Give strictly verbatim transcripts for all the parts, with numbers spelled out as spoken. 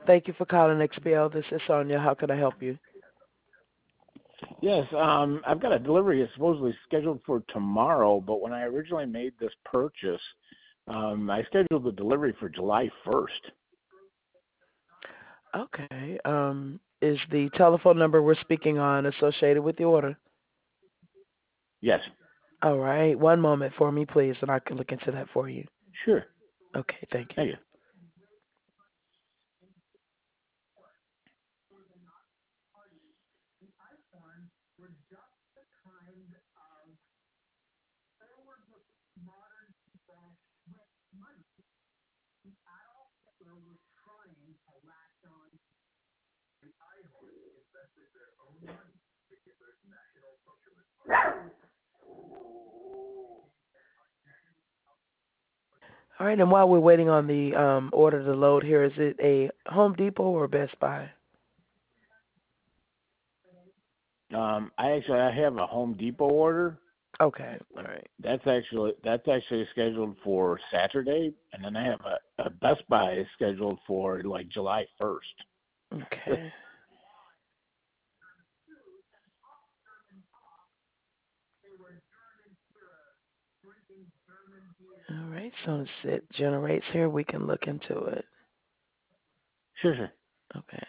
Thank you for calling X P L. This is Sonia. How can I help you? Yes, um, I've got a delivery that's supposedly scheduled for tomorrow, but when I originally made this purchase, um, I scheduled the delivery for July first. Okay. Um, is the telephone number we're speaking on associated with the order? Yes. All right. One moment for me, please, and I can look into that for you. Sure. Okay. Thank you. Thank you. All right. And while we're waiting on the um, order to load here, is it a Home Depot or Best Buy? Um, I actually I have a Home Depot order. Okay. All right. That's actually that's actually scheduled for Saturday, and then I have a, a Best Buy scheduled for like July first. Okay. All right. So as it generates here, we can look into it. Sure, sure. Okay.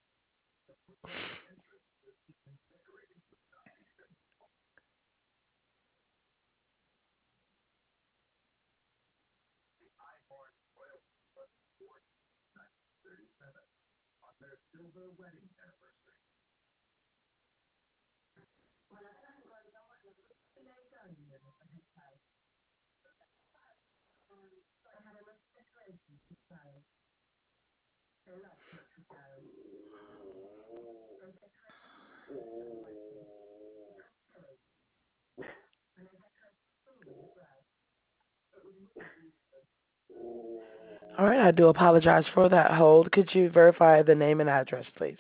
All right. I do apologize for that hold. Could you verify the name and address, please?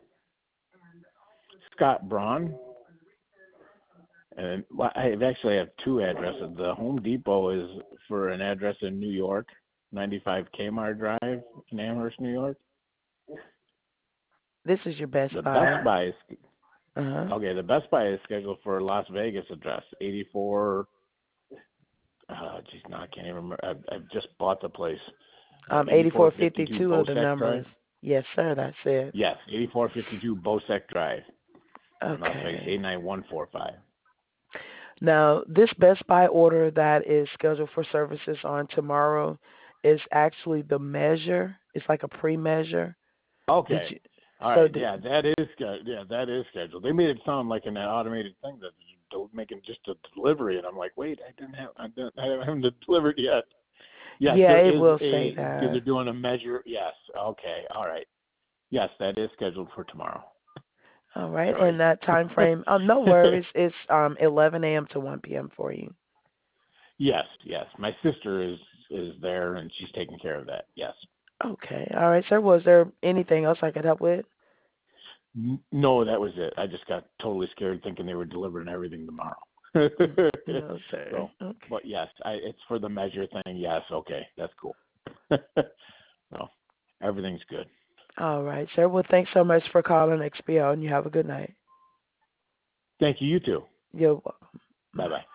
Scott Braun. And well, I actually have two addresses. The Home Depot is for an address in New York, ninety-five Kmart Drive in Amherst, New York. This is your Best The Buy. Best Buy is Uh-huh. okay. The Best Buy is scheduled for Las Vegas address, eighty-four. Oh, geez, no, I can't even remember. I've, I've just bought the place. Uh, Um, eighty-four eighty-four fifty-two fifty-two of the Bosec number Drive. is, yes, sir, that's it. Yes, eighty-four fifty-two Bosec Drive in Las Vegas, Okay. eight nine one four five. Now, this Best Buy order that is scheduled for services on tomorrow is actually the measure. It's like a pre-measure. Did Okay. you? All So right. did, Yeah, that is sch- yeah, that is scheduled. They made it sound like an automated thing that you're making just a delivery, and I'm like, wait, I didn't have, I, didn't, I haven't delivered yet. Yes, yeah, there it is will say a because that. they're doing a measure. Yes. Okay. All right. Yes, that is scheduled for tomorrow. All right, Sorry. and that time frame. Um, no worries. It's um eleven a m to one p m for you. Yes. Yes. My sister is is there, and she's taking care of that. Yes. Okay. All right, sir. Was there anything else I could help with? N- No, that was it. I just got totally scared thinking they were delivering everything tomorrow. Mm, no, sir. So, Okay. but yes, I, it's for the measure thing. Yes, okay, that's cool. So, everything's good. All right, sir. Well, thanks so much for calling X P O, and you have a good night. Thank you. You too. You're welcome. Bye Bye. bye.